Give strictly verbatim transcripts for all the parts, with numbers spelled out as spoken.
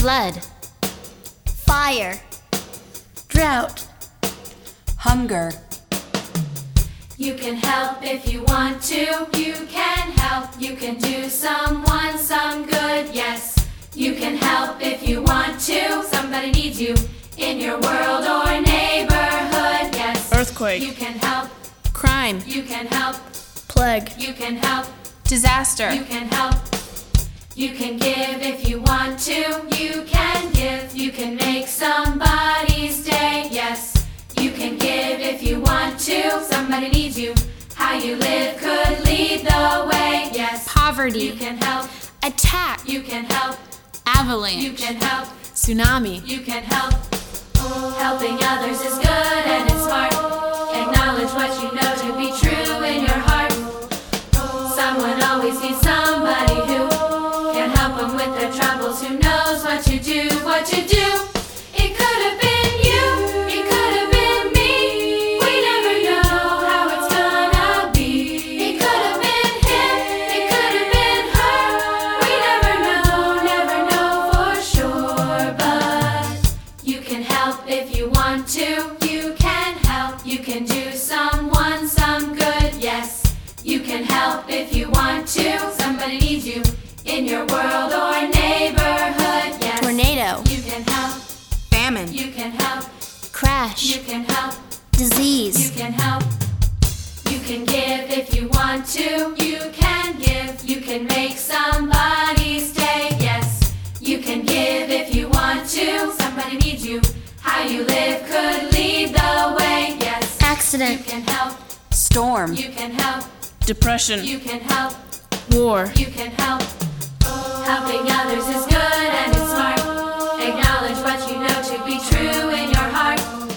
Flood. Fire. Drought. Hunger. You can help if you want to. You can help. You can do someone some good. Yes, you can help if you want to. Somebody needs you in your world or neighborhood. Yes, Earthquake. you can help. Crime. You can help. Plague. You can help. Disaster. You can help. You can give if you want to. You can give. You can make somebody's day. Yes, you can give if you want to. Somebody needs you. How you live could lead the way. Yes, Poverty. you can help. Attack. You can help. Avalanche. You can help. Tsunami. You can help. Helping others is good and it's smart. Acknowledge what you know to be true in your heart. Someone always needs somebody who can help them with their troubles. Who knows what to do, what to do. It could have been you, it could have been me. We never know how it's gonna be. It could have been him, it could have been her. We never know, never know for sure. But you can help if you want to. You can help, you can do someone some good. Yes, you can help if you want to. Somebody needs you in your world or neighborhood. Yes, Tornado. you can help. Famine. You can help. Crash. You can help. You Disease. can help. You can give if you want to. You can give. You can make somebody's day. Yes, you can give if you want to. Somebody needs you. How you live could lead the way. Yes, you Accident. can help. Storm. You can help. Depression. You can help. War. You can help. Helping others is good and it's smart. Acknowledge what you know to be true in your heart.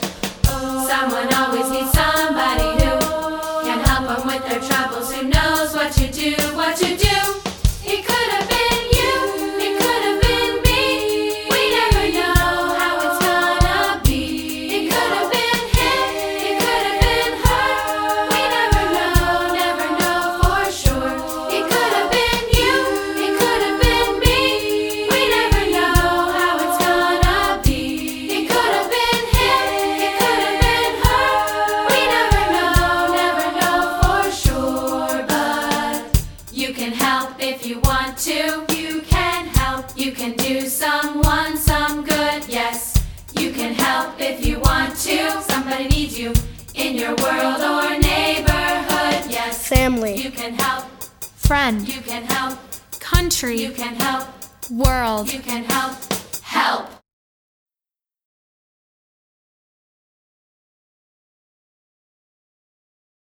Someone always needs somebody who can help them with their troubles. Who knows what to do, what to do. It could have been you, it could have been me. We never know how it's gonna be. It could have been him, it could have been her. We never know, never know for sure. It could have been you, it could have been me. We never know how it's gonna be. It could have been him, it could have been her. We never know, never know for sure. But you can help if you want to. You can help. You can do someone some good. Yes, you can help if you want to. Somebody needs you in your world or neighborhood. Yes, Family. you can help. Friend. You can help. Country. You can help. World. You can help.